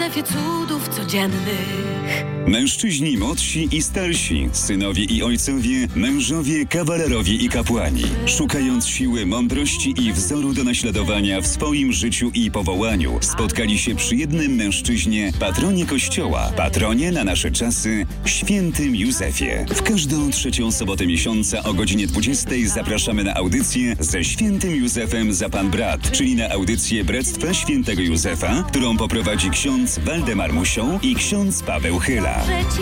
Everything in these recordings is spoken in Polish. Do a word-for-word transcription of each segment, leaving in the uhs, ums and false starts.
Józefie cudów codziennych. Mężczyźni młodsi i starsi, synowie i ojcowie, mężowie, kawalerowie i kapłani, szukając siły, mądrości i wzoru do naśladowania w swoim życiu i powołaniu, spotkali się przy jednym mężczyźnie, patronie Kościoła, patronie na nasze czasy, świętym Józefie. W każdą trzecią sobotę miesiąca o godzinie dwudziestej zapraszamy na audycję ze świętym Józefem za Pan Brat, czyli na audycję Bractwa Świętego Józefa, którą poprowadzi ksiądz Waldemar Musioł i ksiądz Paweł Chyla.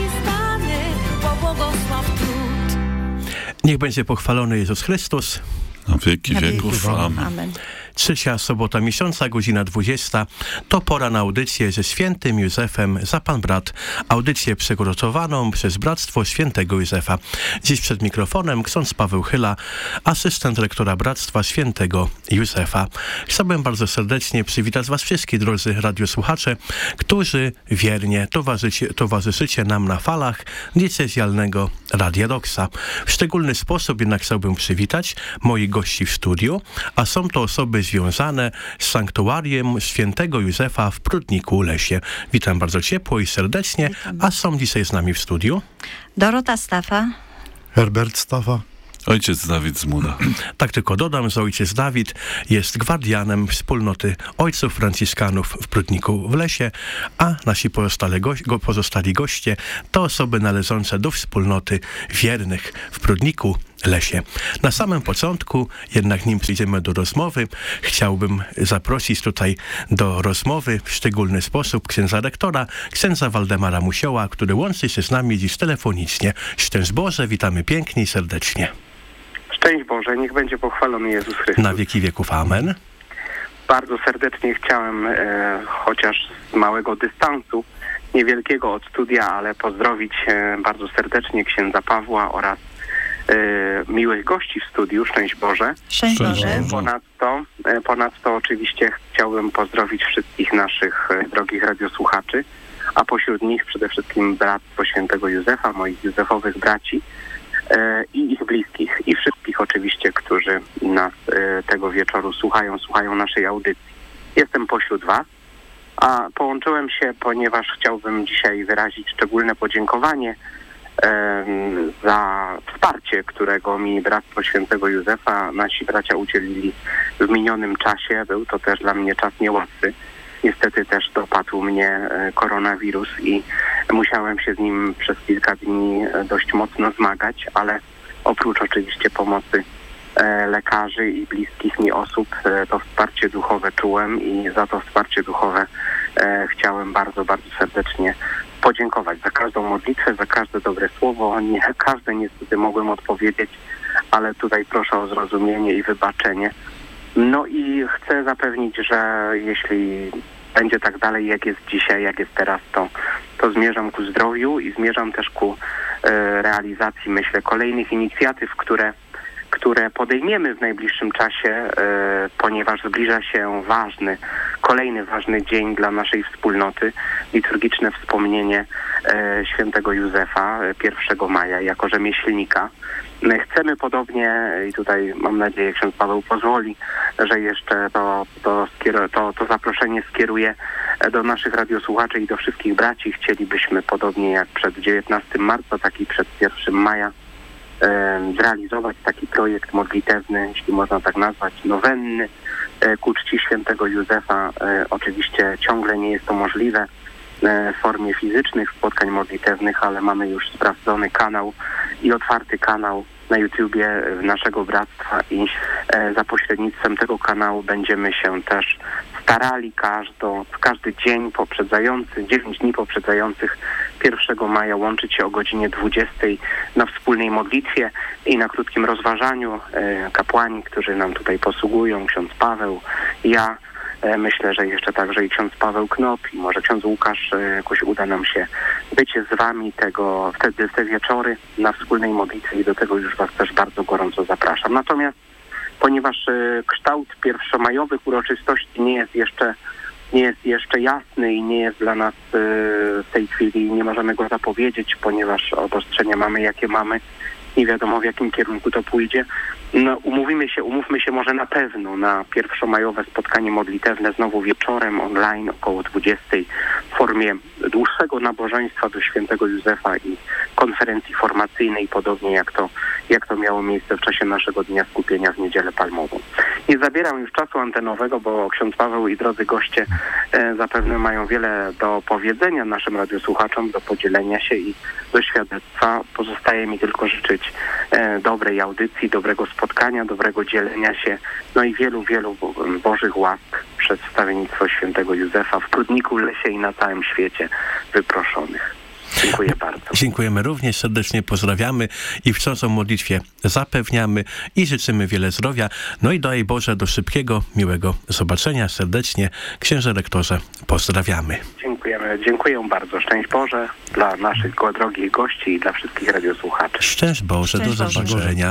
Niech będzie pochwalony Jezus Chrystus. Na wieki wieków. Amen. Amen. Trzecia sobota miesiąca, godzina dwudziesta. To pora na audycję ze świętym Józefem za Pan Brat. Audycję przygotowaną przez Bractwo Świętego Józefa. Dziś przed mikrofonem ksiądz Paweł Chyla, asystent rektora Bractwa Świętego Józefa. Chciałbym bardzo serdecznie przywitać was wszystkich, drodzy radiosłuchacze, którzy wiernie towarzyszycie, towarzyszycie nam na falach diecezjalnego Radia Doksa. W szczególny sposób jednak chciałbym przywitać moich gości w studiu, a są to osoby związane z sanktuarium Świętego Józefa w Prudniku Lesie. Witam bardzo ciepło i serdecznie, Witam. A są dzisiaj z nami w studiu Dorota Stafa, Herbert Stafa, ojciec Dawid Zmuda. Tak tylko dodam, że ojciec Dawid jest gwardianem wspólnoty ojców franciszkanów w Prudniku w Lesie, a nasi pozostali, goś, go, pozostali goście to osoby należące do wspólnoty wiernych w Prudniku Lesie. Na samym początku, jednak nim przyjdziemy do rozmowy, chciałbym zaprosić tutaj do rozmowy w szczególny sposób księdza rektora, księdza Waldemara Musioła, który łączy się z nami dziś telefonicznie. Szczęść Boże, witamy pięknie i serdecznie. Szczęść Boże, niech będzie pochwalony Jezus Chrystus. Na wieki wieków, amen. Bardzo serdecznie chciałem, e, chociaż z małego dystansu, niewielkiego od studia, ale pozdrowić e, bardzo serdecznie księdza Pawła oraz e, miłych gości w studiu. Szczęść Boże. Szczęść Boże. Ponadto, e, ponadto oczywiście chciałbym pozdrowić wszystkich naszych e, drogich radiosłuchaczy, a pośród nich przede wszystkim Bractwo Świętego Józefa, moich józefowych braci, i ich bliskich, i wszystkich oczywiście, którzy nas e, tego wieczoru słuchają, słuchają naszej audycji. Jestem pośród was, a połączyłem się, ponieważ chciałbym dzisiaj wyrazić szczególne podziękowanie e, za wsparcie, którego mi Bractwo Świętego Józefa, nasi bracia udzielili w minionym czasie. Był to też dla mnie czas niełatwy. Niestety też dopadł mnie koronawirus i musiałem się z nim przez kilka dni dość mocno zmagać, ale oprócz oczywiście pomocy lekarzy i bliskich mi osób, to wsparcie duchowe czułem i za to wsparcie duchowe chciałem bardzo, bardzo serdecznie podziękować za każdą modlitwę, za każde dobre słowo. Nie każde niestety mogłem odpowiedzieć, ale tutaj proszę o zrozumienie i wybaczenie. No i chcę zapewnić, że jeśli będzie tak dalej, jak jest dzisiaj, jak jest teraz, to, to zmierzam ku zdrowiu i zmierzam też ku e, realizacji, myślę, kolejnych inicjatyw, które, które podejmiemy w najbliższym czasie, e, ponieważ zbliża się ważny, kolejny ważny dzień dla naszej wspólnoty, liturgiczne wspomnienie e, świętego Józefa pierwszego maja jako rzemieślnika. Chcemy podobnie, i tutaj mam nadzieję, ksiądz Paweł pozwoli, że jeszcze to, to, skier- to, to zaproszenie skieruję do naszych radiosłuchaczy i do wszystkich braci. Chcielibyśmy podobnie jak przed dziewiętnastego marca, tak i przed pierwszego maja e, zrealizować taki projekt modlitewny, jeśli można tak nazwać, nowenny e, ku czci świętego Józefa. E, oczywiście ciągle nie jest to możliwe w formie fizycznych spotkań modlitewnych, ale mamy już sprawdzony kanał i otwarty kanał na YouTubie naszego bractwa i e, za pośrednictwem tego kanału będziemy się też starali każdo, w każdy dzień poprzedzający, dziewięć dni poprzedzających pierwszego maja łączyć się o godzinie dwudziestej na wspólnej modlitwie i na krótkim rozważaniu. E, kapłani, którzy nam tutaj posługują, ksiądz Paweł, ja, myślę, że jeszcze także i ksiądz Paweł Knop i może ksiądz Łukasz, jakoś uda nam się być z wami tego, wtedy w te wieczory na wspólnej modlitwie i do tego już was też bardzo gorąco zapraszam. Natomiast ponieważ kształt pierwszomajowych uroczystości nie jest jeszcze nie jest jeszcze jasny i nie jest dla nas w tej chwili, nie możemy go zapowiedzieć, ponieważ obostrzenia mamy jakie mamy nie wiadomo w jakim kierunku to pójdzie. No, umówimy się, umówmy się może na pewno na pierwszomajowe spotkanie modlitewne znowu wieczorem online około dwudziestej w formie dłuższego nabożeństwa do świętego Józefa i konferencji formacyjnej, podobnie jak to, jak to miało miejsce w czasie naszego Dnia Skupienia w Niedzielę Palmową. Nie zabieram już czasu antenowego, bo ksiądz Paweł i drodzy goście e, zapewne mają wiele do powiedzenia naszym radiosłuchaczom, do podzielenia się i do świadectwa. Pozostaje mi tylko życzyć e, dobrej audycji, dobrego spotkania, dobrego dzielenia się, no i wielu, wielu bo, Bożych łask przez wstawiennictwo świętego Józefa w Prudniku, Lesie i na całym świecie wyproszonych. Dziękuję bardzo. Dziękujemy również, serdecznie pozdrawiamy i w co o modlitwie zapewniamy i życzymy wiele zdrowia. No i daj Boże do szybkiego, miłego zobaczenia. Serdecznie, księże rektorze, pozdrawiamy. Dziękujemy, dziękuję bardzo. Szczęść Boże dla naszych drogich gości i dla wszystkich radiosłuchaczy. Szczęść Boże, Szczęść do Boże. zobaczenia.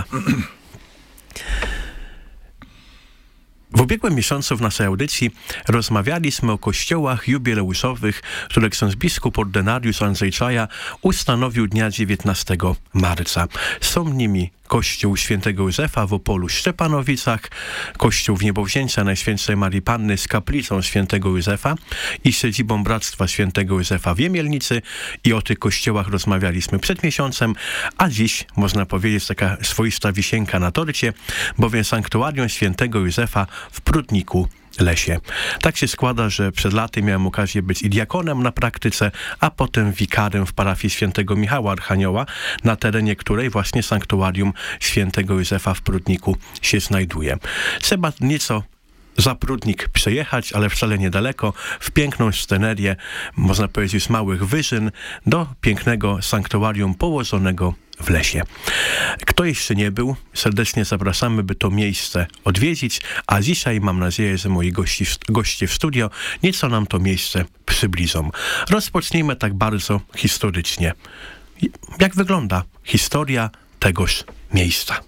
W ubiegłym miesiącu w naszej audycji rozmawialiśmy o kościołach jubileuszowych, które ksiądz biskup ordynariusz Andrzej Czaja ustanowił dnia dziewiętnastego marca. Są nimi Kościół Świętego Józefa w Opolu Szczepanowicach, Kościół w Niebowzięcia Najświętszej Marii Panny z kaplicą Świętego Józefa i siedzibą Bractwa Świętego Józefa w Jemielnicy i o tych kościołach rozmawialiśmy przed miesiącem, a dziś można powiedzieć taka swoista wisienka na torcie, bowiem sanktuarium Świętego Józefa w Prudniku Lesie. Tak się składa, że przed laty miałem okazję być i diakonem na praktyce, a potem wikarym w parafii Świętego Michała Archanioła, na terenie której właśnie sanktuarium Świętego Józefa w Prudniku się znajduje. Trzeba nieco za Prudnik przejechać, ale wcale niedaleko, w piękną scenerię, można powiedzieć z małych wyżyn, do pięknego sanktuarium położonego w lesie. Kto jeszcze nie był, serdecznie zapraszamy, by to miejsce odwiedzić, a dzisiaj mam nadzieję, że moi gości, goście w studio nieco nam to miejsce przybliżą. Rozpocznijmy tak bardzo historycznie. Jak wygląda historia tegoż miejsca?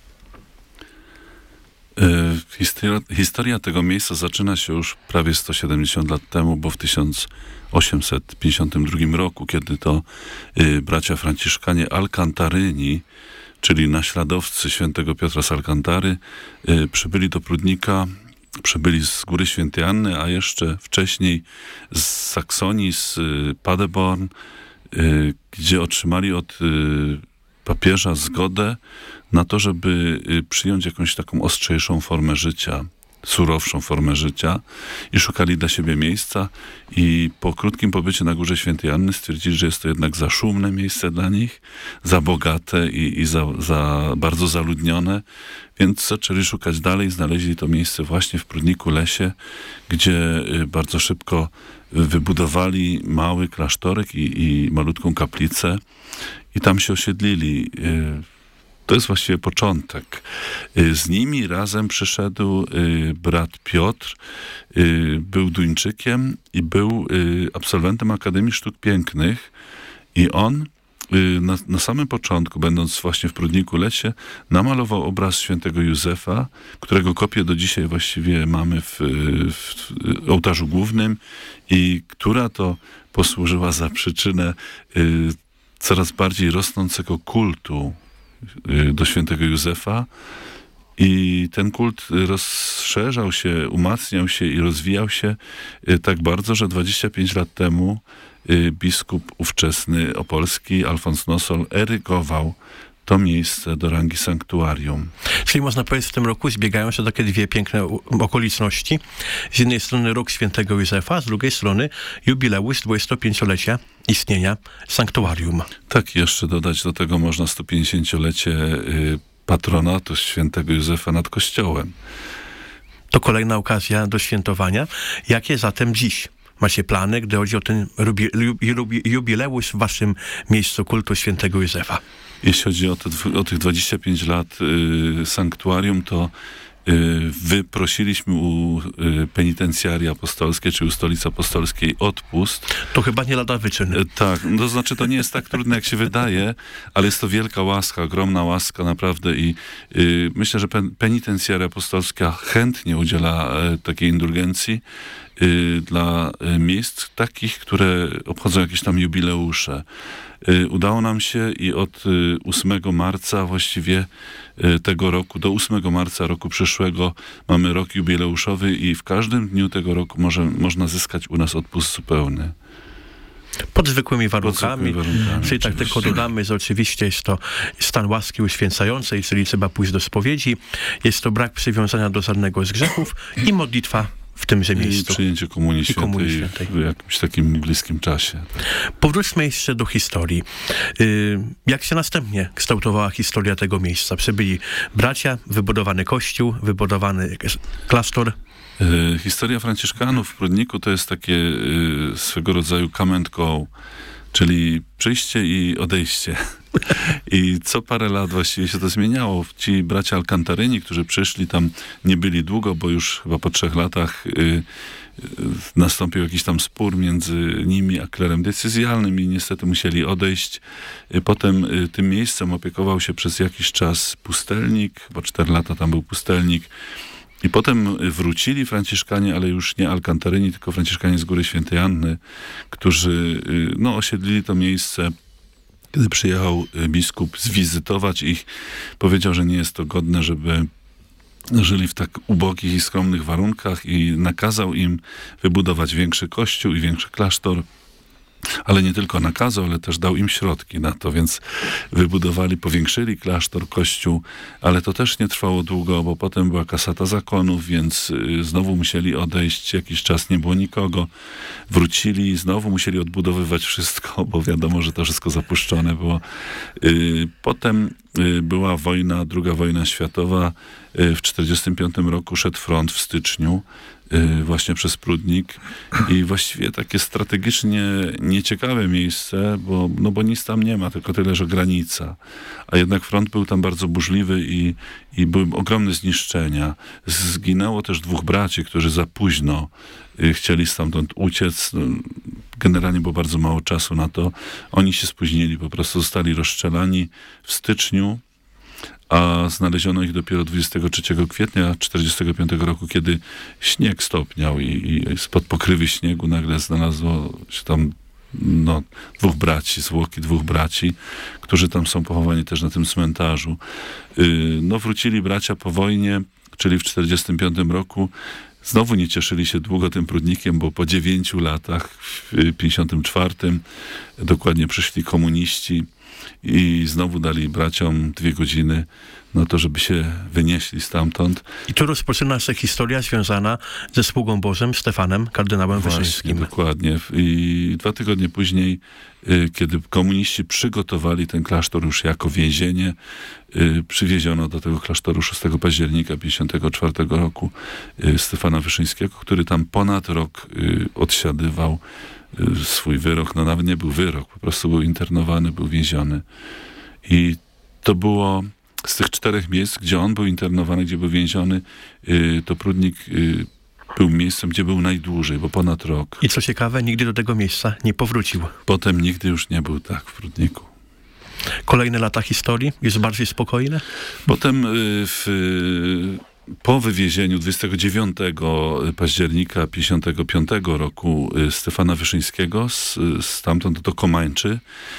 Historia, historia tego miejsca zaczyna się już prawie sto siedemdziesiąt lat temu, bo w tysiąc osiemset pięćdziesiątym drugim roku, kiedy to y, bracia franciszkanie Alkantaryni, czyli naśladowcy świętego Piotra z Alkantary, y, przybyli do Prudnika, przybyli z Góry Świętej Anny, a jeszcze wcześniej z Saksonii, z y, Paderborn, y, gdzie otrzymali od y, papieża zgodę na to, żeby przyjąć jakąś taką ostrzejszą formę życia, surowszą formę życia i szukali dla siebie miejsca i po krótkim pobycie na Górze Świętej Anny stwierdzili, że jest to jednak za szumne miejsce dla nich, za bogate i, i za, za bardzo zaludnione, więc zaczęli szukać dalej, znaleźli to miejsce właśnie w Prudniku Lesie, gdzie bardzo szybko wybudowali mały klasztorek i, i malutką kaplicę i tam się osiedlili. To jest właściwie początek. Z nimi razem przyszedł brat Piotr, był Duńczykiem i był absolwentem Akademii Sztuk Pięknych i on na, na samym początku, będąc właśnie w Prudniku Lesie, namalował obraz świętego Józefa, którego kopię do dzisiaj właściwie mamy w, w ołtarzu głównym i która to posłużyła za przyczynę coraz bardziej rosnącego kultu do świętego Józefa i ten kult rozszerzał się, umacniał się i rozwijał się tak bardzo, że dwadzieścia pięć lat temu biskup ówczesny opolski Alfons Nosol erygował to miejsce do rangi sanktuarium. Czyli można powiedzieć, w tym roku zbiegają się takie dwie piękne okoliczności. Z jednej strony rok świętego Józefa, z drugiej strony jubileusz dwudziestopięciolecia istnienia sanktuarium. Tak, jeszcze dodać do tego można stopięćdziesięciolecie y, patronatu świętego Józefa nad Kościołem. To kolejna okazja do świętowania. Jakie zatem dziś macie plany, gdy chodzi o ten jubileusz w waszym miejscu kultu świętego Józefa? Jeśli chodzi o, te, o tych dwadzieścia pięć lat y, sanktuarium, to y, wyprosiliśmy u y, penitencjarii apostolskiej, czy u Stolicy Apostolskiej odpust. To chyba nie lada wyczyn. Y, tak, to znaczy to nie jest tak trudne, jak się wydaje, ale jest to wielka łaska, ogromna łaska naprawdę i y, myślę, że pen, penitencjaria apostolska chętnie udziela y, takiej indulgencji y, dla y, miejsc takich, które obchodzą jakieś tam jubileusze. Y, udało nam się i od y, ósmego marca właściwie y, tego roku do ósmego marca roku przyszłego mamy rok jubileuszowy i w każdym dniu tego roku może, można zyskać u nas odpust zupełny. Pod zwykłymi warunkami, Pod zwykłymi warunkami czyli tak oczywiście. tylko dodamy, że oczywiście jest to stan łaski uświęcającej, czyli trzeba pójść do spowiedzi, jest to brak przywiązania do żadnego z grzechów i modlitwa w tymże I miejscu. przyjęcie Komunii I Komunii Świętej Świętej. w jakimś takim bliskim czasie. Powróćmy jeszcze do historii. Y, Jak się następnie kształtowała historia tego miejsca? Przybyli bracia, wybudowany kościół, wybudowany klasztor. E, historia Franciszkanów w Prudniku to jest takie e, swego rodzaju come and go, czyli przyjście i odejście. I co parę lat właściwie się to zmieniało. Ci bracia Alcantaryni, którzy przyszli tam, nie byli długo, bo już chyba po trzech latach y, y, nastąpił jakiś tam spór między nimi a klerem decyzjalnym i niestety musieli odejść. Y, potem y, tym miejscem opiekował się przez jakiś czas pustelnik, bo cztery lata tam był pustelnik. I potem wrócili Franciszkanie, ale już nie Alcantaryni, tylko Franciszkanie z Góry Świętej Anny, którzy y, no, osiedlili to miejsce. Kiedy przyjechał biskup zwizytować ich, powiedział, że nie jest to godne, żeby żyli w tak ubogich i skromnych warunkach i nakazał im wybudować większy kościół i większy klasztor. Ale nie tylko nakazał, ale też dał im środki na to, więc wybudowali, powiększyli klasztor, kościół, ale to też nie trwało długo, bo potem była kasata zakonów, więc y, znowu musieli odejść, jakiś czas nie było nikogo, wrócili i znowu musieli odbudowywać wszystko, bo wiadomo, że to wszystko zapuszczone było. Y, potem y, była wojna, druga wojna światowa, y, w tysiąc dziewięćset czterdziestym piątym roku szedł front w styczniu, właśnie przez Prudnik i właściwie takie strategicznie nieciekawe miejsce, bo, no bo nic tam nie ma, tylko tyle, że granica. A jednak front był tam bardzo burzliwy i, i były ogromne zniszczenia. Zginęło też dwóch braci, którzy za późno chcieli stamtąd uciec. Generalnie było bardzo mało czasu na to. Oni się spóźnili, po prostu zostali rozstrzelani w styczniu, a znaleziono ich dopiero dwudziestego trzeciego kwietnia tysiąc dziewięćset czterdziestego piątego roku, kiedy śnieg stopniał i, i spod pokrywy śniegu nagle znalazło się tam no, dwóch braci, zwłoki dwóch braci, którzy tam są pochowani też na tym cmentarzu. Yy, no wrócili bracia po wojnie, czyli w tysiąc dziewięćset czterdziestym piątym roku. Znowu nie cieszyli się długo tym Prudnikiem, bo po dziewięciu latach, w tysiąc dziewięćset pięćdziesiątym czwartym dokładnie przyszli komuniści i znowu dali braciom dwie godziny na to, żeby się wynieśli stamtąd. I tu rozpoczyna się historia związana ze sługą Bożym Stefanem, kardynałem Wyszyńskim. Dokładnie. I dwa tygodnie później, y, kiedy komuniści przygotowali ten klasztor już jako więzienie, y, przywieziono do tego klasztoru szóstego października tysiąc dziewięćset pięćdziesiątego czwartego roku y, Stefana Wyszyńskiego, który tam ponad rok y, odsiadywał y, swój wyrok. No nawet nie był wyrok, po prostu był internowany, był więziony. I to było z tych czterech miejsc, gdzie on był internowany, gdzie był więziony, y, to Prudnik y, był miejscem, gdzie był najdłużej, bo ponad rok. I co ciekawe, nigdy do tego miejsca nie powrócił. Potem nigdy już nie był tak w Prudniku. Kolejne lata historii jest bardziej spokojne? Potem y, w, y, po wywiezieniu dwudziestego dziewiątego października tysiąc dziewięćset pięćdziesiątego piątego roku y, Stefana Wyszyńskiego z, stamtąd do Komańczy,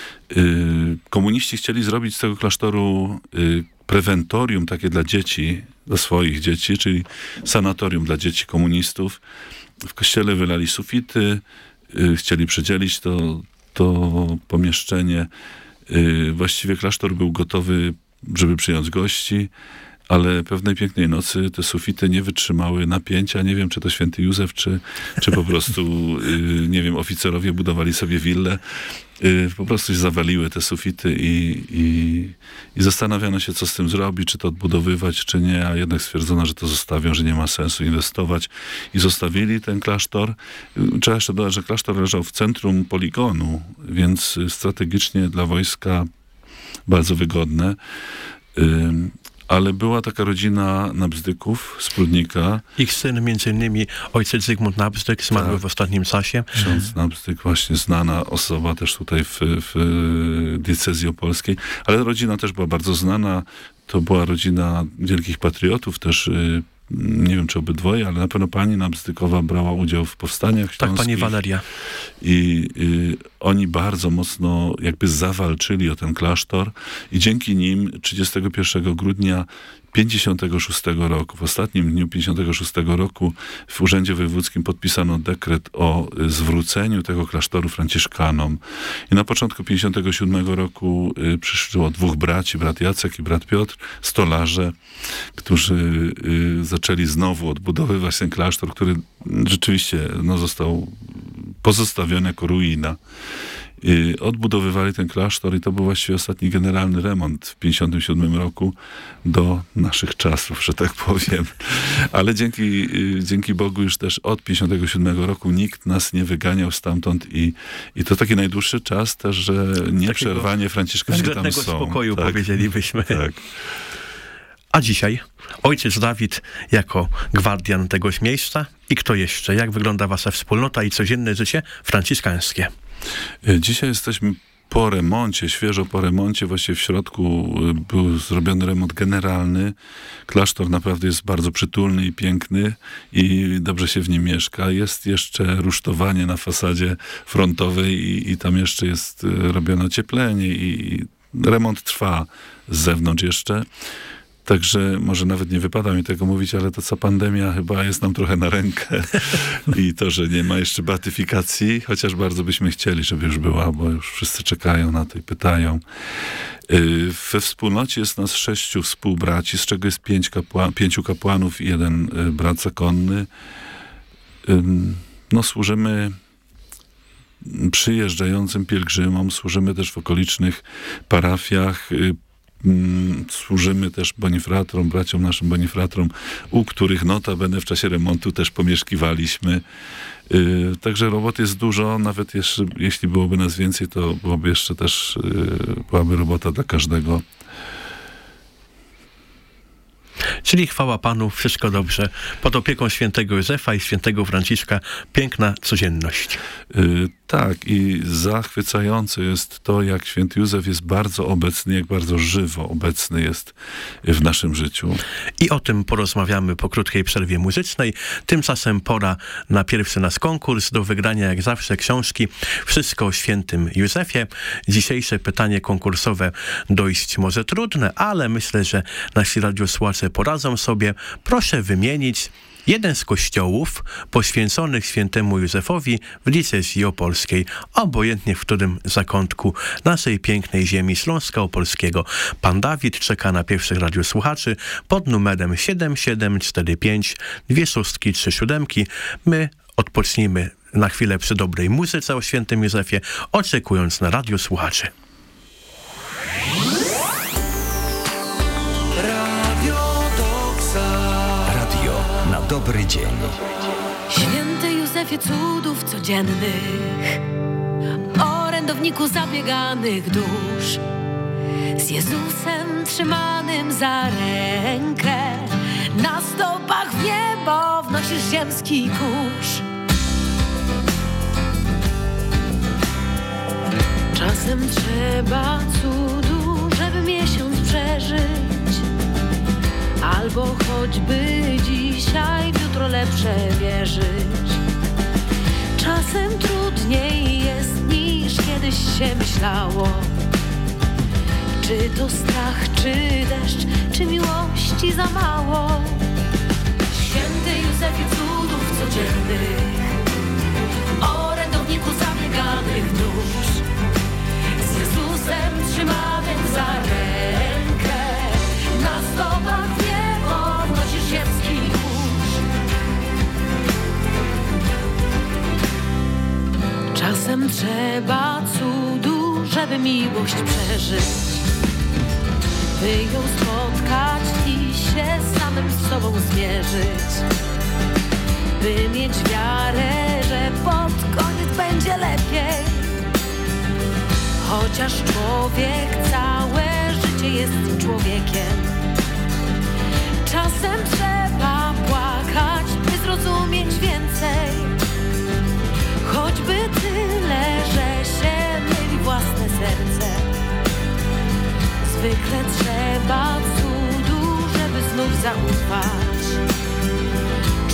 y, komuniści chcieli zrobić z tego klasztoru y, prewentorium takie dla dzieci, dla swoich dzieci, czyli sanatorium dla dzieci komunistów. W kościele wylali sufity, y, chcieli przedzielić to, to pomieszczenie. Y, właściwie klasztor był gotowy, żeby przyjąć gości, ale pewnej pięknej nocy te sufity nie wytrzymały napięcia. Nie wiem, czy to święty Józef, czy, czy po prostu, y, nie wiem, oficerowie budowali sobie willę. Y, po prostu się zawaliły te sufity i, i, i zastanawiano się, co z tym zrobić, czy to odbudowywać, czy nie, a jednak stwierdzono, że to zostawią, że nie ma sensu inwestować i zostawili ten klasztor. Y, trzeba jeszcze dodać, że klasztor leżał w centrum poligonu, więc strategicznie dla wojska bardzo wygodne. Y, Ale była taka rodzina Nabzdyków z Prudnika. Ich syn, między innymi ojciec Zygmunt Nabzdyk, zmarły tak. w ostatnim czasie. Ksiądz Nabzdyk, właśnie znana osoba też tutaj w, w diecezji opolskiej. Ale rodzina też była bardzo znana. To była rodzina wielkich patriotów, też nie wiem czy obydwoje, ale na pewno pani Nabzdykowa brała udział w powstaniach śląskich. Tak, pani Waleria. I y, oni bardzo mocno jakby zawalczyli o ten klasztor i dzięki nim trzydziestego pierwszego grudnia pięćdziesiątego szóstego roku, w ostatnim dniu pięćdziesiątego szóstego roku w Urzędzie Wojewódzkim podpisano dekret o zwróceniu tego klasztoru franciszkanom. I na początku pięćdziesiątego siódmego roku y, przyszło dwóch braci, brat Jacek i brat Piotr, stolarze, którzy y, zaczęli znowu odbudowywać ten klasztor, który rzeczywiście no, został pozostawiony jako ruina. I odbudowywali ten klasztor i to był właściwie ostatni generalny remont w pięćdziesiątym siódmym roku do naszych czasów, że tak powiem. Ale dzięki, dzięki Bogu już też od pięćdziesiątego siódmego roku nikt nas nie wyganiał stamtąd i, i to taki najdłuższy czas też, że nieprzerwanie Franciszkanie tam są. Spokoju, tak, powiedzielibyśmy. Tak. A dzisiaj ojciec Dawid jako gwardian tegoś miejsca i kto jeszcze? Jak wygląda wasza wspólnota i codzienne życie franciszkańskie? Dzisiaj jesteśmy po remoncie, świeżo po remoncie, właściwie w środku był zrobiony remont generalny. Klasztor naprawdę jest bardzo przytulny i piękny i dobrze się w nim mieszka. Jest jeszcze rusztowanie na fasadzie frontowej i, i tam jeszcze jest robione ocieplenie i remont trwa z zewnątrz jeszcze. Także może nawet nie wypada mi tego mówić, ale to co pandemia chyba jest nam trochę na rękę i to, że nie ma jeszcze beatyfikacji, chociaż bardzo byśmy chcieli, żeby już była, bo już wszyscy czekają na to i pytają. We wspólnocie jest nas sześciu współbraci, z czego jest pięć kapła- pięciu kapłanów i jeden brat zakonny. No służymy przyjeżdżającym pielgrzymom, służymy też w okolicznych parafiach, służymy też bonifratrom, braciom naszym bonifratrom, u których notabene w czasie remontu też pomieszkiwaliśmy. Yy, także robot jest dużo, nawet jeszcze, jeśli byłoby nas więcej, to byłoby jeszcze też, yy, byłaby robota dla każdego. Czyli chwała Panu, wszystko dobrze. Pod opieką świętego Józefa i świętego Franciszka piękna codzienność. Yy, tak, i zachwycające jest to, jak święty Józef jest bardzo obecny, jak bardzo żywo obecny jest w naszym życiu. I o tym porozmawiamy po krótkiej przerwie muzycznej. Tymczasem pora na pierwszy nasz konkurs. Do wygrania jak zawsze książki Wszystko o świętym Józefie. Dzisiejsze pytanie konkursowe dość może trudne, ale myślę, że nasi radiosłuchacze poradzą sobie. Proszę wymienić jeden z kościołów poświęconych świętemu Józefowi w Diecezji Opolskiej, obojętnie w którym zakątku naszej pięknej ziemi Śląska Opolskiego. Pan Dawid czeka na pierwszych radiosłuchaczy pod numerem siedem siedem cztery pięć dwie szóstki trzy siódemki. My odpocznijmy na chwilę przy dobrej muzyce o świętym Józefie, oczekując na radiosłuchaczy. Dobry dzień. Święty Józefie cudów codziennych, orędowniku zabieganych dusz, z Jezusem trzymanym za rękę, na stopach w niebo wnosisz ziemski kurz. Czasem trzeba cudu, żeby miesiąc przeżyć, albo choćby dzisiaj w jutro lepsze wierzyć. Czasem trudniej jest niż kiedyś się myślało. Czy to strach, czy deszcz, czy miłości za mało? Święty Józefie cudów codziennych, orędowniku zabieganych dusz, z Jezusem trzymanym za rękę, na stopach w niebo wnosisz ziemski kurz. Czasem trzeba cudu, żeby miłość przeżyć, by ją spotkać i się z samym sobą zmierzyć, by mieć wiarę, że pod koniec będzie lepiej. Chociaż człowiek całe życie jest człowiekiem, czasem trzeba płakać, by zrozumieć więcej. Choćby tyle, że się myli własne serce. Zwykle trzeba cudu, żeby znów zaufać.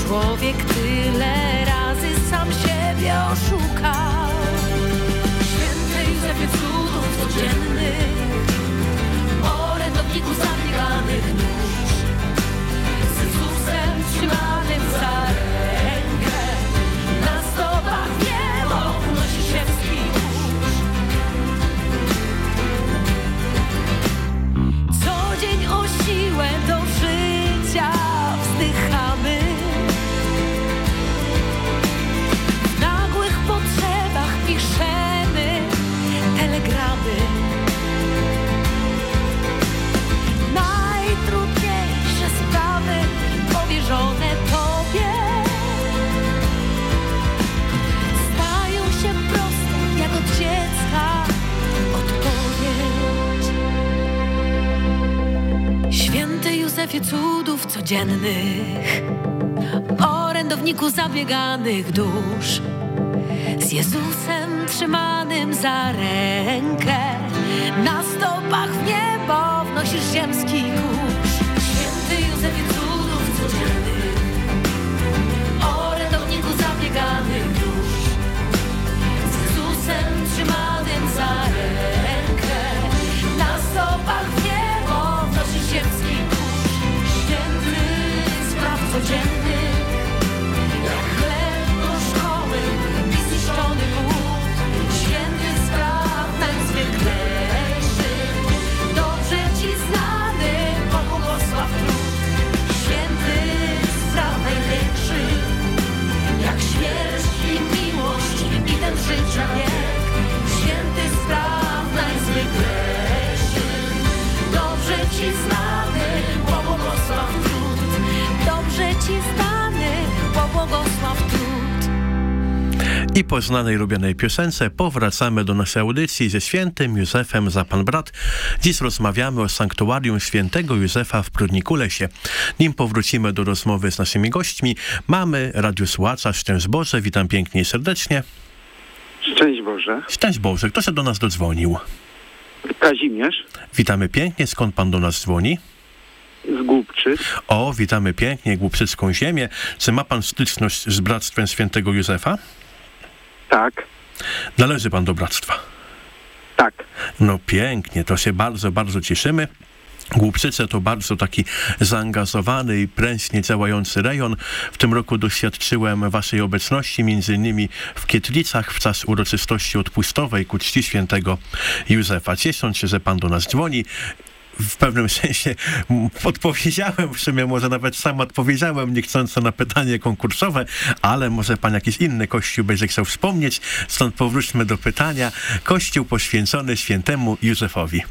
Człowiek tyle razy sam siebie oszukał. Święty Józefie cudów codziennych, orędowniku zabieganych nóż, z Jezusem trzymanym za rękę, na stopach niebo unosi się wzgórz. Co dzień o siłę do życia wzdychamy, w nagłych potrzebach piszemy telegramy. Najtrudniejsze sprawy powierzone Tobie stają się proste jak od dziecka odpowiedź. Święty Józefie cudów codziennych, orędowniku zabieganych dusz, z Jezusem trzymanym za rękę, na stopach w niebo wnosisz ziemski kurz. Święty Józefie cudów codziennych, orędowniku zabieganych dusz, z Jezusem trzymanym za rękę, na stopach w niebo wnosisz ziemski kurz. Święty spraw codziennych, jak chleb gorzkoły i zniszczony głód. Święty spraw najzwyklejszy, dobrze Ci znany, pobłogosław trud. Święty spraw największy, jak śmierć i miłość i ten życia wiek. Święty spraw najzwyklejszy, dobrze Ci znany, pobłogosław trud. Dobrze Ci znany, pobłogosław trud. I po znanej, lubianej piosence powracamy do naszej audycji ze świętym Józefem za Pan Brat. Dziś rozmawiamy o sanktuarium świętego Józefa w Prudniku-Lesie. Nim powrócimy do rozmowy z naszymi gośćmi, mamy radiosłuchacza. Szczęść Boże, witam pięknie i serdecznie. Szczęść Boże. Szczęść Boże, kto się do nas dodzwonił? Kazimierz Witamy pięknie, skąd Pan do nas dzwoni? z Głubczyc. O, witamy pięknie, Głubczycką ziemię. Czy ma Pan styczność z Bractwem Świętego Józefa? Tak, Należy Pan do Bractwa. tak. No pięknie, to się bardzo, bardzo cieszymy. Głubczyce to bardzo taki zaangażowany i prężnie działający rejon. W tym roku doświadczyłem Waszej obecności, między innymi w Kietlicach, w czas uroczystości odpustowej ku czci świętego Józefa. Ciesząc się, że Pan do nas dzwoni, w pewnym sensie odpowiedziałem, w sumie może nawet sam odpowiedziałem niechcąco na pytanie konkursowe, ale może Pan jakiś inny kościół będzie chciał wspomnieć, stąd powróćmy do pytania. Kościół poświęcony świętemu Józefowi.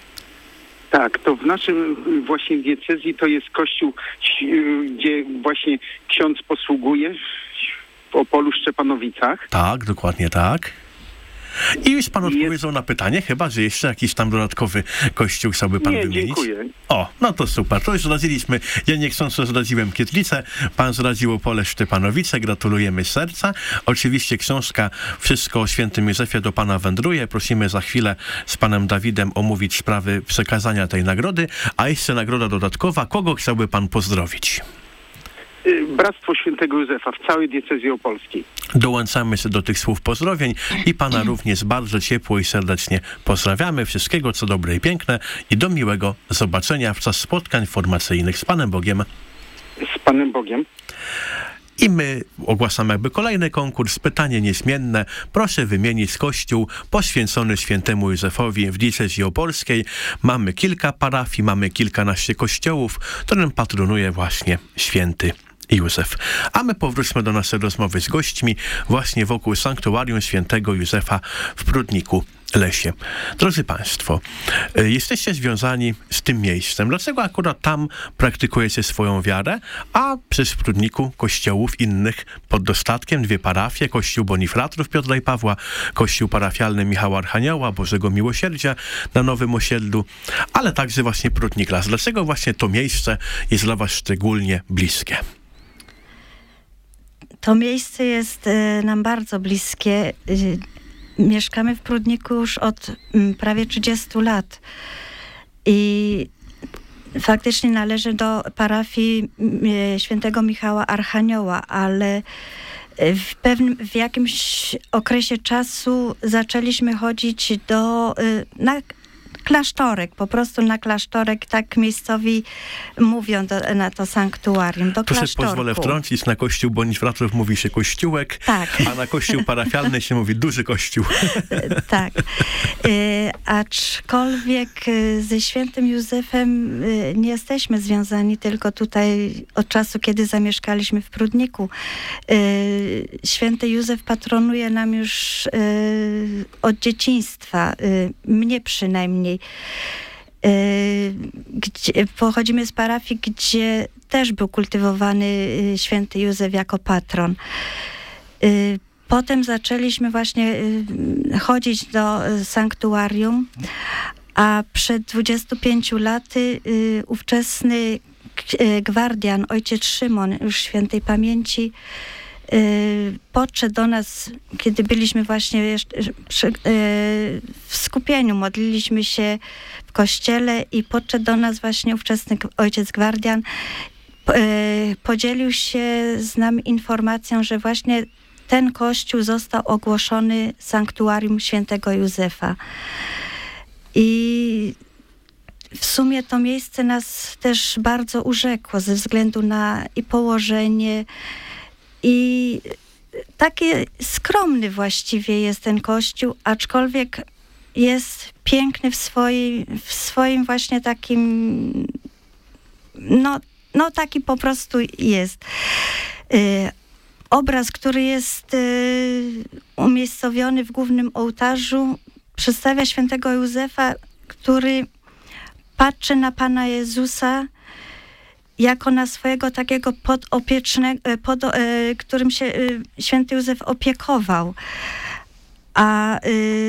Tak, to w naszym właśnie diecezji to jest kościół, gdzie właśnie ksiądz posługuje w Opolu Szczepanowicach. Tak, dokładnie tak. I już Pan odpowiedział na pytanie, chyba że jeszcze jakiś tam dodatkowy kościół chciałby Pan Nie, wymienić. dziękuję. O, no to super, to już zdradziliśmy. Ja niechcąco zdradziłem Kietlicę, Pan zdradził Opole Szczepanowice, gratulujemy z serca. Oczywiście książka Wszystko o świętym Józefie do Pana wędruje. Prosimy za chwilę z Panem Dawidem omówić sprawy przekazania tej nagrody, a jeszcze nagroda dodatkowa. Kogo chciałby Pan pozdrowić? Bractwo Świętego Józefa w całej diecezji opolskiej. Dołączamy się do tych słów pozdrowień i Pana również bardzo ciepło i serdecznie pozdrawiamy. Wszystkiego co dobre i piękne i do miłego zobaczenia w czas spotkań formacyjnych z Panem Bogiem. Z Panem Bogiem. I my ogłaszamy jakby kolejny konkurs. Pytanie niezmienne. Proszę wymienić kościół poświęcony świętemu Józefowi w diecezji opolskiej. Mamy kilka parafii, mamy kilkanaście kościołów, którym patronuje właśnie święty Józef. A my powróćmy do naszej rozmowy z gośćmi właśnie wokół sanktuarium świętego Józefa w Prudniku-Lesie. Drodzy Państwo, jesteście związani z tym miejscem. Dlaczego akurat tam praktykujecie swoją wiarę, a przez Prudniku kościołów innych pod dostatkiem, dwie parafie, kościół Bonifratrów Piotra i Pawła, kościół parafialny Michała Archanioła, Bożego Miłosierdzia na Nowym Osiedlu, ale także właśnie Prudnik-Las. Dlaczego właśnie to miejsce jest dla Was szczególnie bliskie? To miejsce jest y, nam bardzo bliskie. Y, mieszkamy w Prudniku już od y, prawie trzydziestu lat. I faktycznie należy do parafii y, świętego Michała Archanioła, ale w pewnym, w jakimś okresie czasu zaczęliśmy chodzić do, y, na klasztorek, po prostu na klasztorek, tak miejscowi mówią do, na to sanktuarium, do tu klasztorku. sobie pozwolę wtrącić, na kościół Bonifratów mówi się kościółek, tak. A na kościół parafialny się mówi duży kościół. Tak. Y, aczkolwiek y, ze świętym Józefem y, nie jesteśmy związani tylko tutaj od czasu, kiedy zamieszkaliśmy w Prudniku. Y, święty Józef patronuje nam już y, od dzieciństwa, y, mnie przynajmniej. Gdzie, pochodzimy z parafii, gdzie też był kultywowany święty Józef jako patron. Potem zaczęliśmy właśnie chodzić do sanktuarium, a przed dwudziestu pięciu laty ówczesny gwardian, ojciec Szymon, już świętej pamięci, podszedł do nas, kiedy byliśmy właśnie jeszcze przy, w skupieniu, modliliśmy się w kościele i podszedł do nas właśnie ówczesny ojciec gwardian, podzielił się z nami informacją, że właśnie ten kościół został ogłoszony sanktuarium świętego Józefa. I w sumie to miejsce nas też bardzo urzekło ze względu na i położenie, i taki skromny właściwie jest ten kościół, aczkolwiek jest piękny w swoim, w swoim właśnie takim, no, no taki po prostu jest. Y, obraz, który jest y, umiejscowiony w głównym ołtarzu, przedstawia świętego Józefa, który patrzy na Pana Jezusa jako na swojego takiego podopiecznego, pod, e, którym się e, święty Józef opiekował. A e,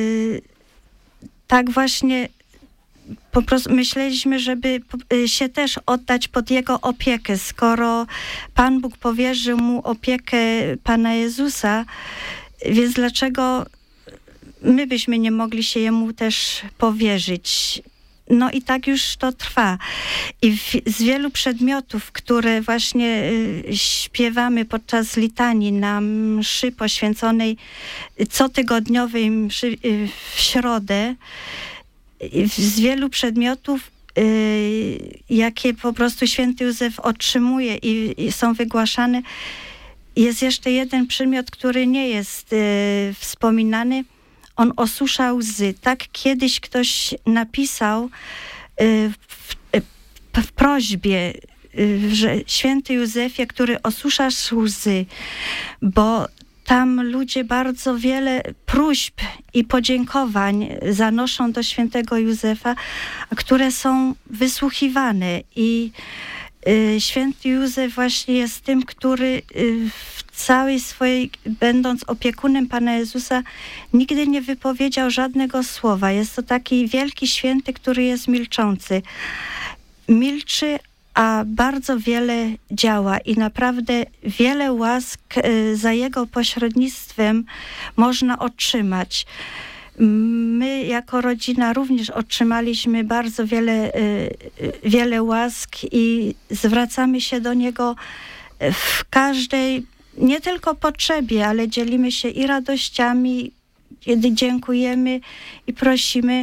tak właśnie po prostu myśleliśmy, żeby się też oddać pod jego opiekę, skoro Pan Bóg powierzył mu opiekę Pana Jezusa, więc dlaczego my byśmy nie mogli się jemu też powierzyć? No i tak już to trwa. I w, z wielu przedmiotów, które właśnie y, śpiewamy podczas litanii na mszy poświęconej cotygodniowej mszy y, w środę, y, z wielu przedmiotów, y, jakie po prostu święty Józef otrzymuje i, i są wygłaszane, jest jeszcze jeden przedmiot, który nie jest y, wspominany. On osusza łzy. Tak kiedyś ktoś napisał y, w, w, w prośbie, y, że święty Józefie, który osuszasz łzy, bo tam ludzie bardzo wiele próśb i podziękowań zanoszą do świętego Józefa, które są wysłuchiwane. I y, święty Józef właśnie jest tym, który y, w całej swojej, będąc opiekunem Pana Jezusa, nigdy nie wypowiedział żadnego słowa. Jest to taki wielki święty, który jest milczący. Milczy, a bardzo wiele działa i naprawdę wiele łask y, za jego pośrednictwem można otrzymać. My jako rodzina również otrzymaliśmy bardzo wiele, y, wiele łask i zwracamy się do niego w każdej, nie tylko potrzebie, ale dzielimy się i radościami, kiedy dziękujemy i prosimy.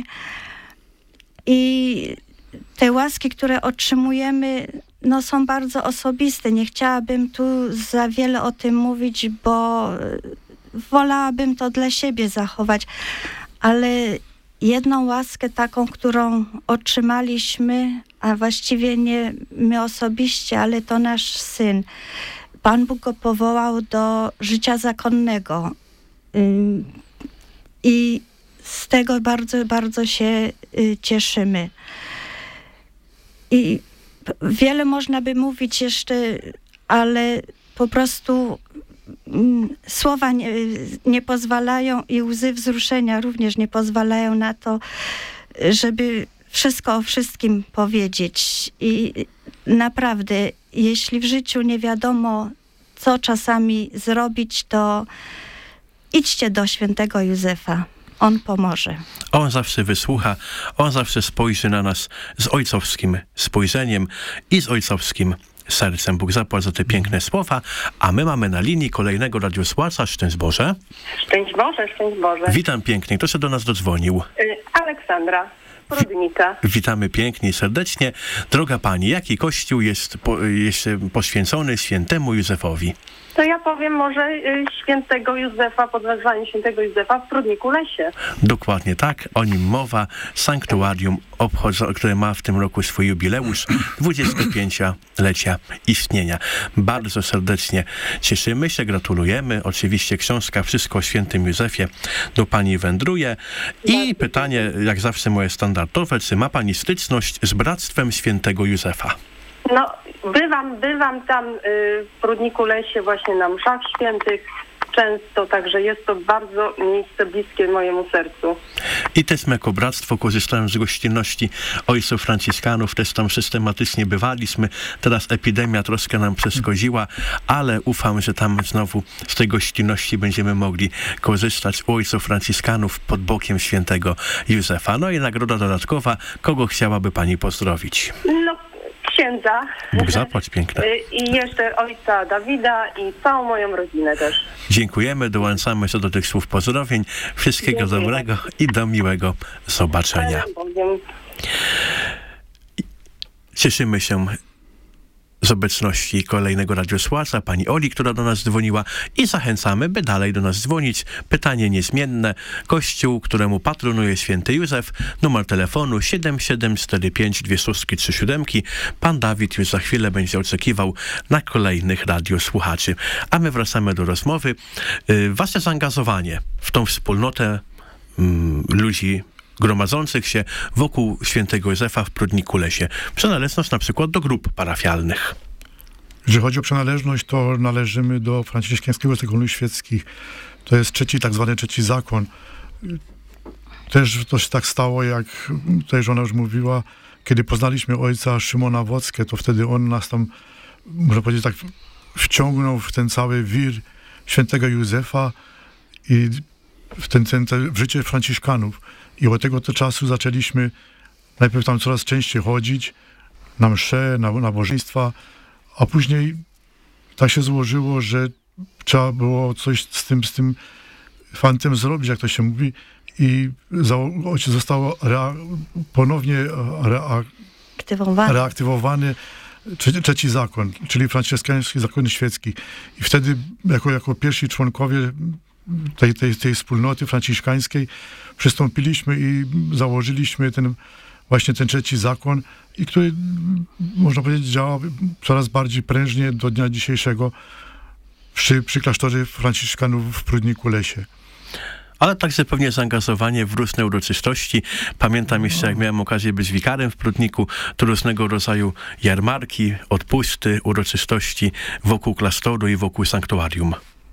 I te łaski, które otrzymujemy, no, są bardzo osobiste. Nie chciałabym tu za wiele o tym mówić, bo wolałabym to dla siebie zachować. Ale jedną łaskę taką, którą otrzymaliśmy, a właściwie nie my osobiście, ale to nasz syn. Pan Bóg go powołał do życia zakonnego. I z tego bardzo, bardzo się cieszymy. I wiele można by mówić jeszcze, ale po prostu słowa nie, nie pozwalają i łzy wzruszenia również nie pozwalają na to, żeby wszystko o wszystkim powiedzieć. I naprawdę, jeśli w życiu nie wiadomo, co czasami zrobić, to idźcie do świętego Józefa. On pomoże. On zawsze wysłucha, on zawsze spojrzy na nas z ojcowskim spojrzeniem i z ojcowskim sercem. Bóg zapłać za te piękne słowa, a my mamy na linii kolejnego radiosłuchacza. Szczęść Boże. Szczęść Boże, szczęść Boże. Witam pięknie. Kto się do nas dodzwonił? Y, Aleksandra, Rudnica. Witamy pięknie i serdecznie. Droga Pani, jaki kościół jest, po, jest poświęcony świętemu Józefowi? To ja powiem może y, świętego Józefa, pod wezwaniem świętego Józefa w Prudniku Lesie. Dokładnie tak, o nim mowa. Sanktuarium, obchodzo, które ma w tym roku swój jubileusz dwudziestopięciolecia istnienia. Bardzo serdecznie cieszymy się, gratulujemy. Oczywiście książka Wszystko o świętym Józefie do Pani wędruje. I pytanie, jak zawsze moje standardowe, czy ma Pani styczność z Bractwem Świętego Józefa? No, bywam, bywam tam y, w Prudniku Lesie właśnie na mszach świętych często, także jest to bardzo miejsce bliskie mojemu sercu. I też my jako bractwo korzystając z gościnności ojców franciszkanów, też tam systematycznie bywaliśmy. Teraz epidemia troszkę nam przeszkodziła, ale ufam, że tam znowu z tej gościnności będziemy mogli korzystać u ojców franciszkanów pod bokiem świętego Józefa. No i nagroda dodatkowa, kogo chciałaby Pani pozdrowić? No, księdza. Bóg zapłać, piękne. I jeszcze ojca Dawida i całą moją rodzinę też. Dziękujemy, dołączamy się do tych słów pozdrowień. Wszystkiego Dziękuję. Dobrego i do miłego zobaczenia. Cieszymy się z obecności kolejnego radiosłuchacza, pani Oli, która do nas dzwoniła i zachęcamy, by dalej do nas dzwonić. Pytanie niezmienne. Kościół, któremu patronuje święty Józef, numer telefonu siedem siedem cztery pięć dwie szóstki trzy siódemki. Pan Dawid już za chwilę będzie oczekiwał na kolejnych radiosłuchaczy. A my wracamy do rozmowy. Wasze zaangażowanie w tą wspólnotę mm, ludzi gromadzących się wokół świętego Józefa w Prudniku Lesie. Przynależność na przykład do grup parafialnych. Jeżeli chodzi o przynależność, to należymy do franciszkańskiego zakonu świeckich. To jest trzeci, tak zwany trzeci zakon. Też to się tak stało, jak tutaj żona już mówiła, kiedy poznaliśmy ojca Szymona Wockę, to wtedy on nas tam, można powiedzieć tak, wciągnął w ten cały wir świętego Józefa i w, ten, ten, ten, w życie franciszkanów. I od tego to czasu zaczęliśmy najpierw tam coraz częściej chodzić na msze, na nabożeństwa, a później tak się złożyło, że trzeba było coś z tym, z tym fantem zrobić, jak to się mówi, i za, zostało rea, ponownie rea, reaktywowany trzeci, trzeci zakon, czyli franciszkański zakon świecki. I wtedy jako, jako pierwsi członkowie tej, tej, tej wspólnoty franciszkańskiej przystąpiliśmy i założyliśmy ten właśnie ten trzeci zakon, i który, można powiedzieć, działa coraz bardziej prężnie do dnia dzisiejszego przy, przy klasztorze franciszkanów w Prudniku Lesie. Ale także pewnie zaangażowanie w różne uroczystości. Pamiętam jeszcze, jak miałem okazję być wikarem w Prudniku, to różnego rodzaju jarmarki, odpusty, uroczystości wokół klasztoru i wokół sanktuarium.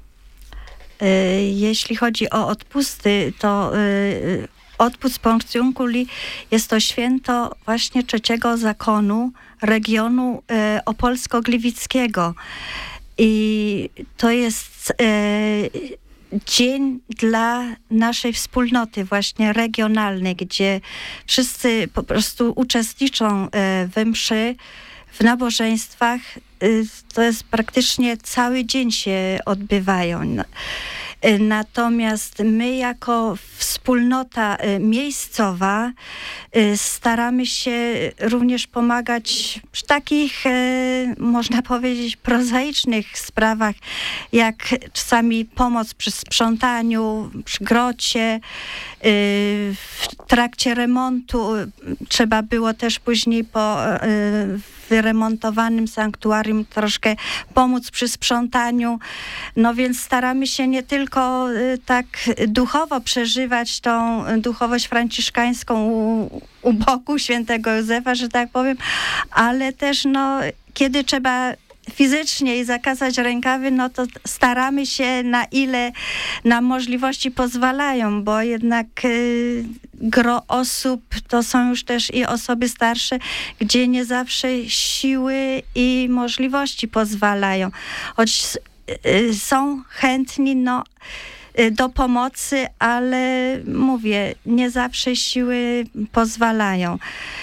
Jeśli chodzi o odpusty, to odpust Ponctiunculi jest to święto właśnie trzeciego zakonu regionu opolsko-gliwickiego. I to jest dzień dla naszej wspólnoty właśnie regionalnej, gdzie wszyscy po prostu uczestniczą we mszy, w nabożeństwach. To jest praktycznie cały dzień się odbywają. Natomiast my jako wspólnota miejscowa staramy się również pomagać w takich, można powiedzieć, prozaicznych sprawach, jak czasami pomoc przy sprzątaniu, przy grocie, w trakcie remontu. Trzeba było też później po wyremontowanym sanktuarium troszkę pomóc przy sprzątaniu. No więc staramy się nie tylko y, tak duchowo przeżywać tą duchowość franciszkańską u, u boku świętego Józefa, że tak powiem, ale też no, kiedy trzeba fizycznie i zakazać rękawy, no to staramy się na ile nam możliwości pozwalają, bo jednak y, gro osób to są już też i osoby starsze, gdzie nie zawsze siły i możliwości pozwalają. Choć y, są chętni, no do pomocy, ale mówię, nie zawsze siły pozwalają.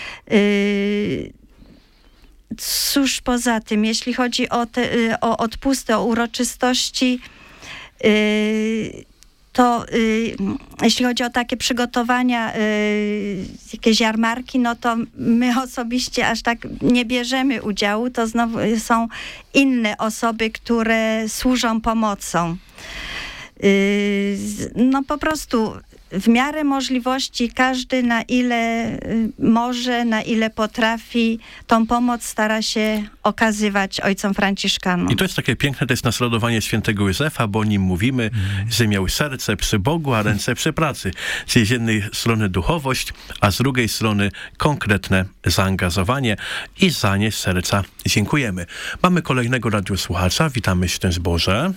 Cóż poza tym, jeśli chodzi o, te, o odpusty, o uroczystości, to y, jeśli chodzi o takie przygotowania, y, jakieś jarmarki, no to my osobiście aż tak nie bierzemy udziału. To znowu są inne osoby, które służą pomocą. Y, no po prostu w miarę możliwości każdy na ile może, na ile potrafi, tą pomoc stara się okazywać ojcom franciszkanom. I to jest takie piękne, to jest naśladowanie świętego Józefa, bo o nim mówimy, mm. że miał serce przy Bogu, a ręce przy pracy. Czyli z jednej strony duchowość, a z drugiej strony konkretne zaangażowanie i za nie z serca dziękujemy. Mamy kolejnego radiosłuchacza, witamy Szczęść Boże.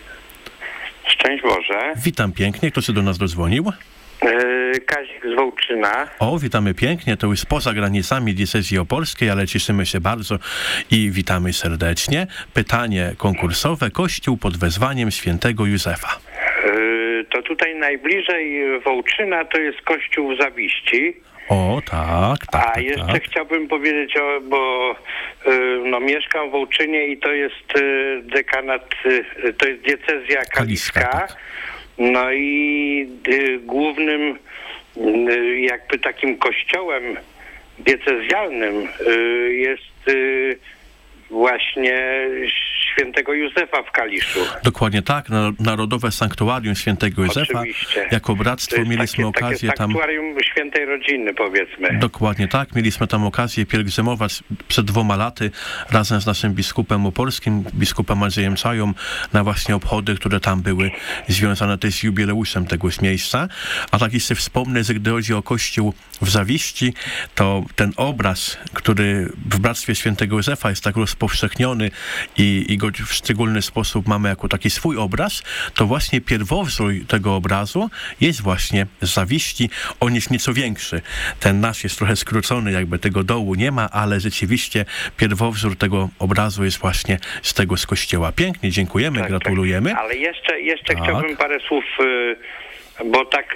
Szczęść Boże. Witam pięknie. Kto się do nas dodzwonił? Yy, Kazik z Wołczyna. O, witamy pięknie. To już poza granicami diecezji opolskiej, ale cieszymy się bardzo i witamy serdecznie. Pytanie konkursowe. Kościół pod wezwaniem świętego Józefa. Yy, to tutaj najbliżej Wołczyna to jest kościół w Zawiści. O, tak, tak. A tak, jeszcze tak. chciałbym powiedzieć, o, bo y, no, mieszkam w Wołczynie i to jest y, dekanat, y, to jest diecezja kaliska. Tak. No i y, głównym y, jakby takim kościołem diecezjalnym y, jest y, właśnie świętego Józefa w Kaliszu. Dokładnie tak, Narodowe Sanktuarium Świętego Józefa. Oczywiście. Jako bractwo mieliśmy takie, okazję takie tam... sanktuarium świętej rodziny, powiedzmy. Dokładnie tak, mieliśmy tam okazję pielgrzymować przed dwoma laty razem z naszym biskupem opolskim, biskupem Andrzejem Czają, na właśnie obchody, które tam były związane też z jubileuszem tegoż miejsca. A tak jeszcze wspomnę, że gdy chodzi o kościół w Zawiści, to ten obraz, który w Bractwie Świętego Józefa jest tak rozpowszechniony i, i go w szczególny sposób mamy jako taki swój obraz, to właśnie pierwowzór tego obrazu jest właśnie z Zawiści. On jest nieco większy. Ten nasz jest trochę skrócony, jakby tego dołu nie ma, ale rzeczywiście pierwowzór tego obrazu jest właśnie z tego z kościoła. Pięknie, dziękujemy, tak, gratulujemy. Tak. Ale jeszcze, jeszcze tak. chciałbym parę słów, bo tak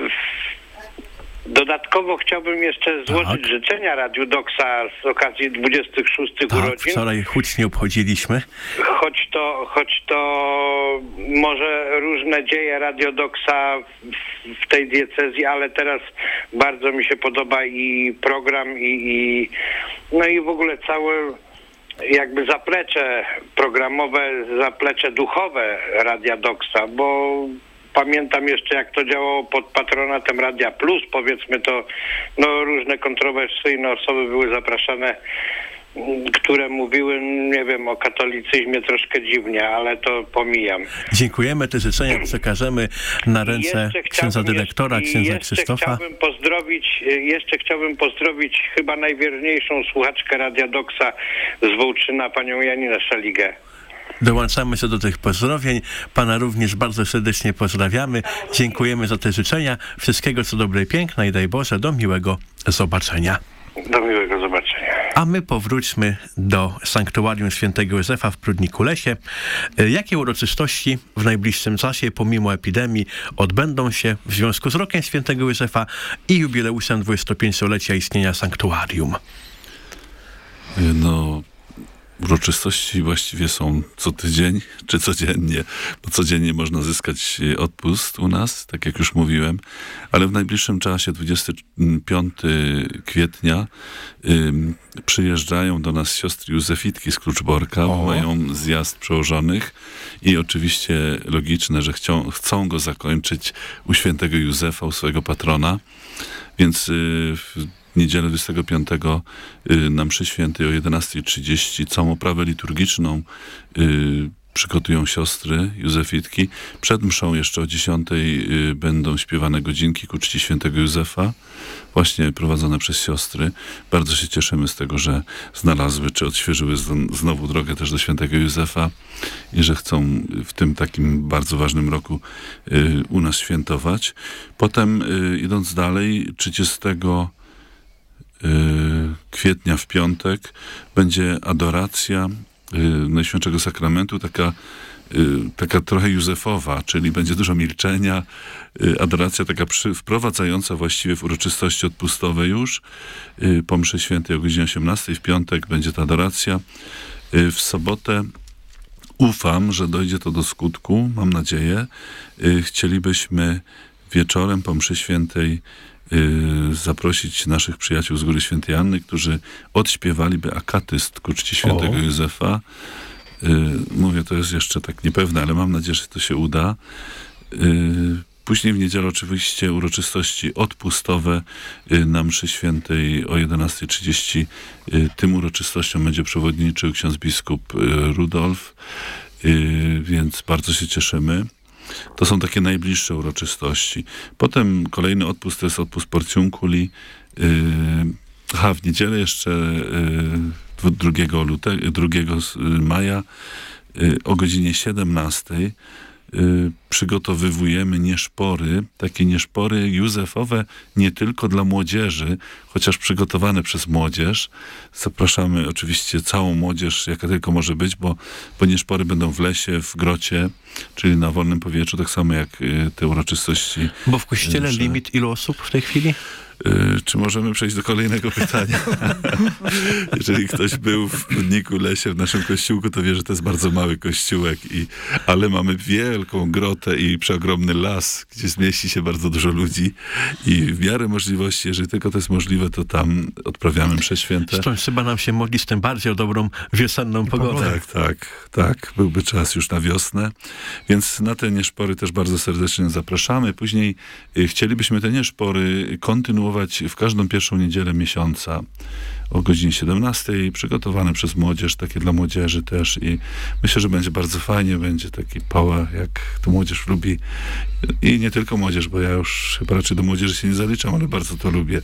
dodatkowo chciałbym jeszcze złożyć tak. życzenia Radiu Doksa z okazji dwudziestych szóstych tak, urodzin. Wczoraj hucznie obchodziliśmy. Choć to, choć to może różne dzieje Radio Doksa w, w tej diecezji, ale teraz bardzo mi się podoba i program, i, i no i w ogóle całe jakby zaplecze programowe, zaplecze duchowe Radia Doksa, bo pamiętam jeszcze, jak to działało pod patronatem Radia Plus, powiedzmy to, no różne kontrowersyjne osoby były zapraszane, które mówiły, nie wiem, o katolicyzmie troszkę dziwnie, ale to pomijam. Dziękujemy, te życzenia przekażemy na ręce księdza dyrektora, księdza jeszcze Krzysztofa. Chciałbym pozdrowić, jeszcze chciałbym pozdrowić chyba najwierniejszą słuchaczkę Radia Doksa z Wołczyna, panią Janinę Szaligę. Dołączamy się do tych pozdrowień. Pana również bardzo serdecznie pozdrawiamy. Dziękujemy za te życzenia. Wszystkiego co dobre i piękne i daj Boże do miłego zobaczenia. Do miłego zobaczenia. A my powróćmy do Sanktuarium Świętego Józefa w Prudniku-Lesie. Jakie uroczystości w najbliższym czasie, pomimo epidemii, odbędą się w związku z Rokiem Świętego Józefa i jubileuszem dwudziestopięciolecia istnienia Sanktuarium? No... Uroczystości właściwie są co tydzień, czy codziennie, bo codziennie można zyskać odpust u nas, tak jak już mówiłem, ale w najbliższym czasie, dwudziestego piątego kwietnia, ym, przyjeżdżają do nas siostry Józefitki z Kluczborka, bo mają zjazd przełożonych i oczywiście logiczne, że chcą, chcą go zakończyć u świętego Józefa, u swojego patrona, więc yy, niedzielę dwudziestego piątego y, na mszy świętej o jedenastej trzydzieści całą oprawę liturgiczną y, przygotują siostry Józefitki. Przed mszą jeszcze o dziesiątej y, będą śpiewane godzinki ku czci świętego Józefa, właśnie prowadzone przez siostry. Bardzo się cieszymy z tego, że znalazły, czy odświeżyły z, znowu drogę też do świętego Józefa i że chcą w tym takim bardzo ważnym roku y, u nas świętować. Potem y, idąc dalej, trzydziestego kwietnia w piątek będzie adoracja Najświętszego Sakramentu, taka taka trochę józefowa, czyli będzie dużo milczenia, adoracja taka przy, wprowadzająca właściwie w uroczystości odpustowe już. Po mszy świętej o godzinie osiemnastej w piątek będzie ta adoracja. W sobotę ufam, że dojdzie to do skutku, mam nadzieję. Chcielibyśmy wieczorem po mszy świętej zaprosić naszych przyjaciół z Góry Świętej Anny, którzy odśpiewaliby akatyst ku czci świętego o. Józefa. Mówię, to jest jeszcze tak niepewne, ale mam nadzieję, że to się uda. Później w niedzielę oczywiście uroczystości odpustowe na mszy świętej o jedenastej trzydzieści. Tym uroczystościom będzie przewodniczył ksiądz biskup Rudolf, więc bardzo się cieszymy. To są takie najbliższe uroczystości. Potem kolejny odpust to jest odpust Porciunculi. Aha, w niedzielę jeszcze drugiego lutego, drugiego maja o godzinie siedemnastej przygotowywujemy nieszpory, takie nieszpory józefowe nie tylko dla młodzieży, chociaż przygotowane przez młodzież. Zapraszamy oczywiście całą młodzież, jaka tylko może być, bo, bo nieszpory będą w lesie, w grocie, czyli na wolnym powietrzu, tak samo jak te uroczystości. Bo w kościele że... limit ilu osób w tej chwili? Yy, czy możemy przejść do kolejnego pytania? Jeżeli ktoś był w Prudniku Lesie, w naszym kościółku, to wie, że to jest bardzo mały kościółek, i, ale mamy wielką grotę i przeogromny las, gdzie zmieści się bardzo dużo ludzi i w miarę możliwości, jeżeli tylko to jest możliwe, to tam odprawiamy msze święte. Zresztą trzeba nam się modlić tym bardziej o dobrą wiosenną pogodę. Tak, tak, tak. Byłby czas już na wiosnę, więc na te nieszpory też bardzo serdecznie zapraszamy. Później y, chcielibyśmy te nieszpory kontynuować w każdą pierwszą niedzielę miesiąca o godzinie siedemnastej, przygotowane przez młodzież, takie dla młodzieży też, i myślę, że będzie bardzo fajnie, będzie taki power, jak to młodzież lubi, i nie tylko młodzież, bo ja już chyba raczej do młodzieży się nie zaliczam, ale bardzo to lubię.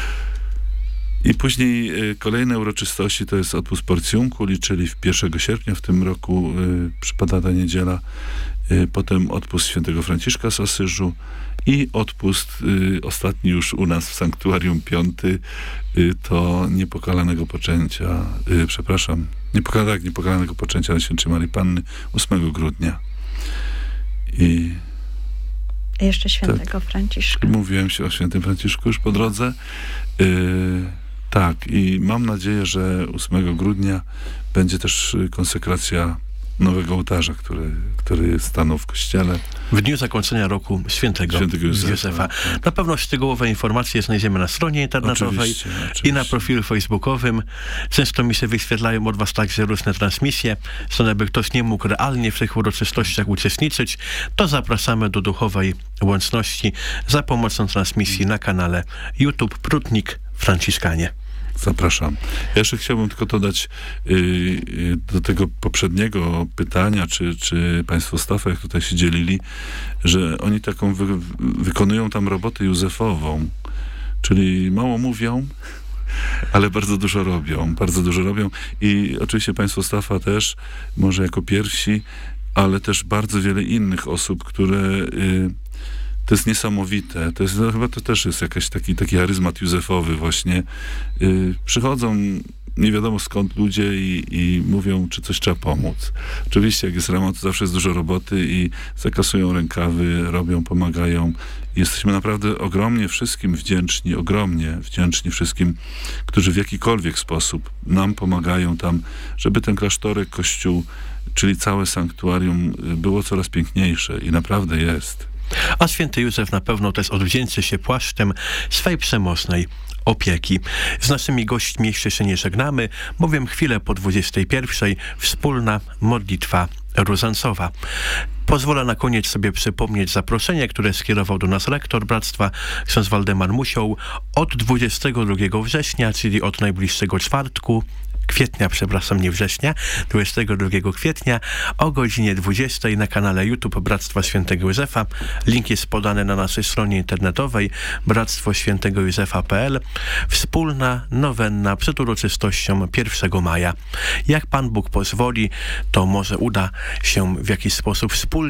I później y, kolejne uroczystości to jest odpust Porciunculi, czyli w pierwszego sierpnia w tym roku y, przypada ta niedziela, y, potem odpust świętego Franciszka z Asyżu i odpust y, ostatni już u nas w sanktuarium, piąty, y, to niepokalanego poczęcia, y, przepraszam, niepokala, tak, niepokalanego poczęcia Najświętszej Maryi Panny ósmego grudnia. I jeszcze świętego tak, Franciszka. Mówiłem się o świętym Franciszku już po drodze. Y, tak, i mam nadzieję, że ósmego grudnia będzie też konsekracja nowego ołtarza, który, który stanął w kościele. W dniu zakończenia roku świętego, świętego Józefa. Józefa. Na pewno szczegółowe informacje znajdziemy na stronie internetowej oczywiście, oczywiście. i na profilu facebookowym. Często mi się wyświetlają od was także różne transmisje. Stąd jakby ktoś nie mógł realnie w tych uroczystościach uczestniczyć, to zapraszamy do duchowej łączności za pomocą transmisji na kanale YouTube Prudnik Franciszkanie. Zapraszam. Ja jeszcze chciałbym tylko dodać yy, yy, do tego poprzedniego pytania, czy, czy państwo staff, jak tutaj się dzielili, że oni taką wy, wykonują tam robotę józefową, czyli mało mówią, ale bardzo dużo robią, bardzo dużo robią, i oczywiście państwo staffa też, może jako pierwsi, ale też bardzo wiele innych osób, które yy, to jest niesamowite. To jest, no, chyba to też jest jakiś taki, taki charyzmat józefowy właśnie. Yy, przychodzą nie wiadomo skąd ludzie i, i mówią, czy coś trzeba pomóc. Oczywiście, jak jest remont, to zawsze jest dużo roboty i zakasują rękawy, robią, pomagają. Jesteśmy naprawdę ogromnie wszystkim wdzięczni, ogromnie wdzięczni wszystkim, którzy w jakikolwiek sposób nam pomagają tam, żeby ten klasztorek, kościół, czyli całe sanktuarium było coraz piękniejsze i naprawdę jest. A święty Józef na pewno też odwdzięczy się płaszczem swej przemocnej opieki. Z naszymi gośćmi jeszcze się nie żegnamy, bowiem chwilę po dwudziestej pierwszej wspólna modlitwa różańcowa. Pozwolę na koniec sobie przypomnieć zaproszenie, które skierował do nas rektor Bractwa, ksiądz Waldemar Musioł, od dwudziestego drugiego września, czyli od najbliższego czwartku, kwietnia, przepraszam, nie września, dwudziestego drugiego kwietnia o godzinie dwudziestej na kanale YouTube Bractwa Świętego Józefa. Link jest podany na naszej stronie internetowej bractwo świętego józefa kropka p l. Wspólna nowenna przed uroczystością pierwszego maja. Jak Pan Bóg pozwoli, to może uda się w jakiś sposób wspólnie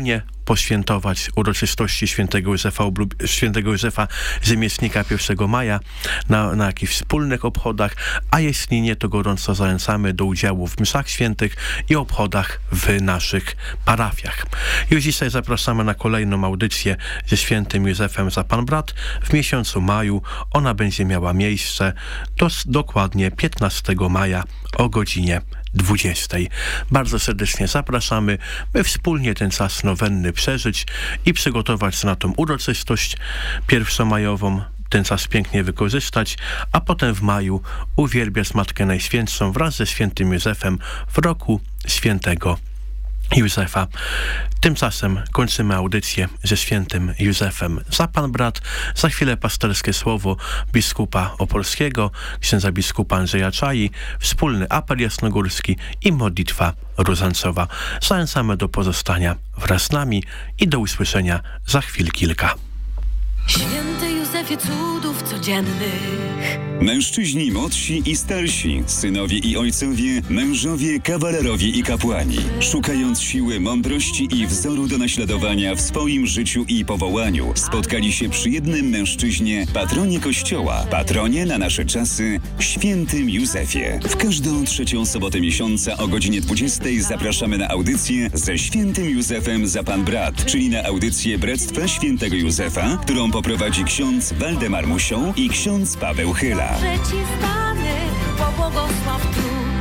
poświętować uroczystości świętego Józefa, świętego Józefa Rzemieślnika pierwszego maja na, na jakichś wspólnych obchodach, a jeśli nie, to gorąco zachęcamy do udziału w mszach świętych i obchodach w naszych parafiach. Już dzisiaj zapraszamy na kolejną audycję ze świętym Józefem za Pan Brat w miesiącu maju. Ona będzie miała miejsce do, dokładnie piętnastego maja o godzinie dwudziestej. Bardzo serdecznie zapraszamy, by wspólnie ten czas nowenny przeżyć i przygotować się na tą uroczystość pierwszomajową, ten czas pięknie wykorzystać, a potem w maju uwielbiać Matkę Najświętszą wraz ze świętym Józefem w roku świętego Józefa. Tymczasem kończymy audycję ze świętym Józefem za Pan Brat. Za chwilę pasterskie słowo biskupa opolskiego, księdza biskupa Andrzeja Czai, wspólny apel jasnogórski i modlitwa różańcowa. Zachęcamy do pozostania wraz z nami i do usłyszenia za chwil kilka. Święty Józefie cudów codziennych. Mężczyźni młodsi i starsi, synowie i ojcowie, mężowie, kawalerowie i kapłani, szukając siły, mądrości i wzoru do naśladowania w swoim życiu i powołaniu, spotkali się przy jednym mężczyźnie, patronie Kościoła, patronie na nasze czasy, świętym Józefie. W każdą trzecią sobotę miesiąca o godzinie dwudziestej zapraszamy na audycję ze świętym Józefem za Pan Brat, czyli na audycję Bractwa Świętego Józefa, którą poprowadzi ksiądz Waldemar Musioł i ksiądz Paweł Chyla.